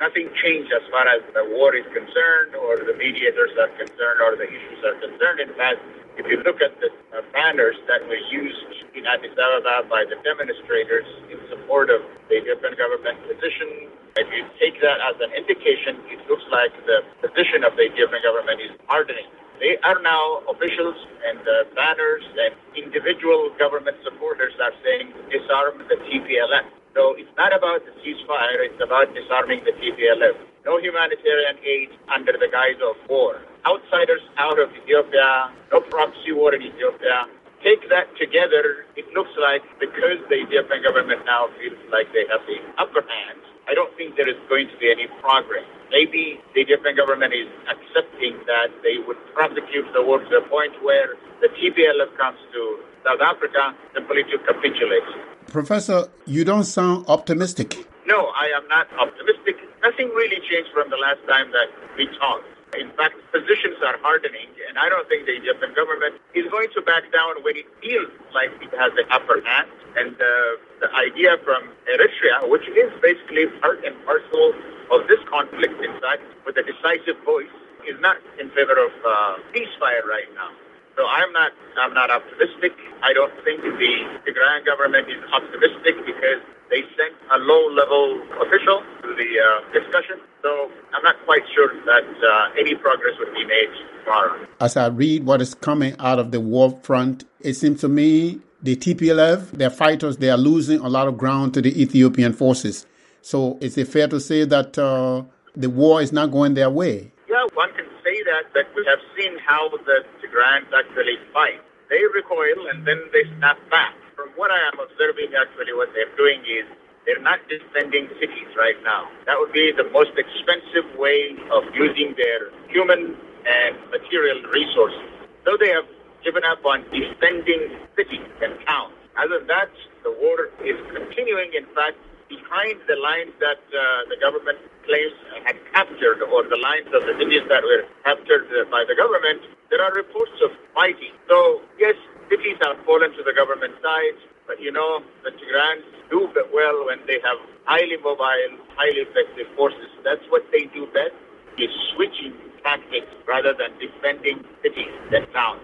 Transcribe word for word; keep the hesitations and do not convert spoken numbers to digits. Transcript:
nothing changed as far as the war is concerned or the mediators are concerned or the issues are concerned. In fact, if you look at the uh, banners that were used in Addis Ababa by the demonstrators in support of the Ethiopian government position, if you take that as an indication, it looks like the position of the Ethiopian government is hardening. They are now officials and uh, banners and individual government supporters are saying disarm the T P L F. So it's not about the ceasefire, it's about disarming the T P L F. No humanitarian aid under the guise of war. Outsiders out of Ethiopia, no proxy war in Ethiopia. Take that together, it looks like because the Ethiopian government now feels like they have the upper hand, I don't think there is going to be any progress. Maybe the Ethiopian government is accepting that they would prosecute the war to the point where the T P L F comes to South Africa simply to capitulate. Professor, you don't sound optimistic. No, I am not optimistic. Nothing really changed from the last time that we talked. In fact, positions are hardening, and I don't think the Egyptian government is going to back down when it feels like it has the upper hand. And uh, the idea from Eritrea, which is basically part and parcel of this conflict, in fact, with a decisive voice, is not in favor of uh, ceasefire right now. So I'm not I'm not optimistic. I don't think the Tigrayan government is optimistic because they sent a low-level official to the uh, discussion. So I'm not quite sure that uh, any progress would be made tomorrow. As I read what is coming out of the war front, it seems to me the T P L F, their fighters, they are losing a lot of ground to the Ethiopian forces. So is it fair to say that uh, the war is not going their way? Yeah, one can say that, but we have seen how the Tigrayans actually fight. They recoil and then they snap back. From what I am observing, actually, what they're doing is they're not defending cities right now. That would be the most expensive way of using their human and material resources. So they have given up on defending cities and towns. Other than that, the war is continuing. In fact, behind the lines that uh, the government claims had captured, or the lines of the cities that were captured uh, by the government, there are reports of fighting. So, yes, cities have fallen to the government side, but you know, the Tigrayans do well when they have highly mobile, highly effective forces. That's what they do best, is switching tactics rather than defending cities and towns.